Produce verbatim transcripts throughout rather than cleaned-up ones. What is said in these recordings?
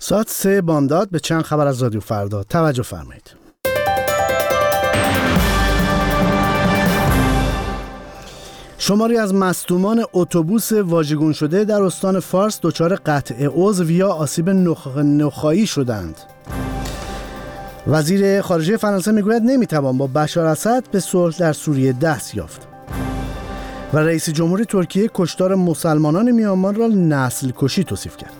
ساعت سه بامداد به چند خبر از رادیو فردا توجه فرمایید. شماری از مصدومان اتوبوس واژگون شده در استان فارس دچار قطع عضو یا آسیب نخ... نخایی شدند. وزیر خارجه فرانسه میگوید نمیتوان با بشار اسد به صلح در سوریه دست یافت. و رئیس جمهوری ترکیه کشتار مسلمانان میانمار را نسل کشی توصیف کرد.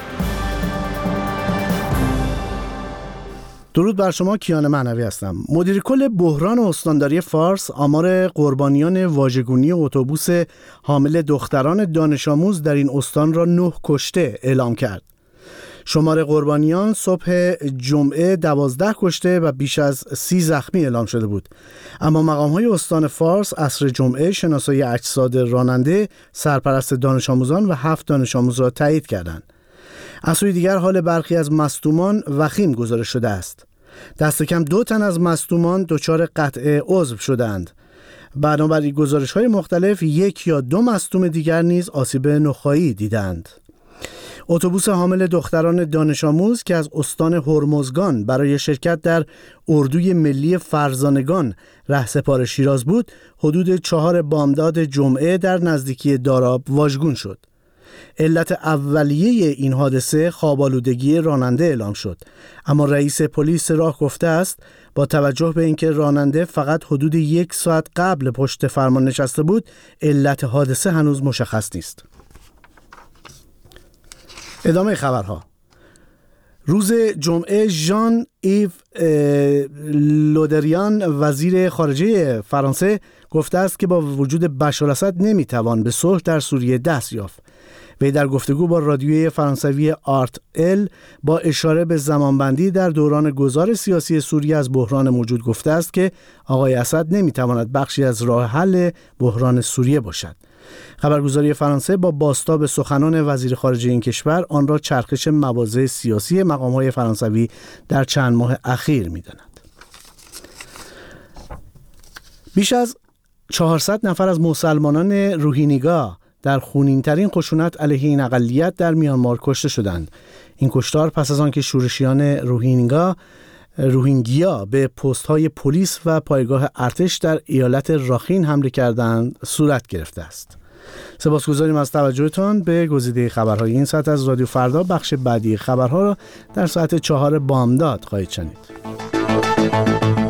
درود بر شما، کیان معنوی هستم. مدیر کل بحران استانداری فارس آمار قربانیان واژگونی اتوبوس حامل دختران دانش آموز در این استان را نه کشته اعلام کرد. شمار قربانیان صبح جمعه دوازده کشته و بیش از سی زخمی اعلام شده بود. اما مقام‌های استان فارس عصر جمعه شناسایی اجساد راننده، سرپرست دانش آموزان و هفت دانش آموز را تایید کردند. از سوی دیگر حال برخی از مصدومان وخیم گزارش شده است. دست کم دو تن از مصدومان دچار قطع عضو شدند. بنابراین گزارش‌های مختلف یک یا دو مصدوم دیگر نیز آسیب نخایی دیدند. اتوبوس حامل دختران دانش آموز که از استان هرمزگان برای شرکت در اردوی ملی فرزانگان رهسپار شیراز بود، حدود چهار بامداد جمعه در نزدیکی داراب واژگون شد. علت اولیه این حادثه خواب‌آلودگی راننده اعلام شد، اما رئیس پلیس راه گفته است با توجه به اینکه راننده فقط حدود یک ساعت قبل پشت فرمان نشسته بود، علت حادثه هنوز مشخص نیست. ادامه خبرها. روز جمعه ژان ایو لودریان وزیر خارجه فرانسه گفته است که با وجود بشار اسد نمیتوان به صلح در سوریه دست یافت. وی در گفتگو با رادیوی فرانسوی آرت ال با اشاره به زمانبندی در دوران گذار سیاسی سوریه از بحران موجود گفته است که آقای اسد نمیتواند بخشی از راه حل بحران سوریه باشد. خبرگزاری فرانسه با بازتاب سخنان وزیر خارجه این کشور آن را چرخش مواضع سیاسی مقام‌های فرانسوی در چند ماه اخیر می‌داند. بیش از چهارصد نفر از مسلمانان روهینگا در خونین‌ترین خشونت علیه این اقلیت در میانمار کشته شدند. این کشتار پس از آنکه شورشیان روهینگا روهینگیا به پست‌های پلیس و پایگاه ارتش در ایالت راخین حمله کردند صورت گرفته است. سپاسگزاریم از توجهتان به گزیده خبرهای این ساعت از رادیو فردا. بخش بعدی خبرها را در ساعت چهار بامداد خواهید شنید.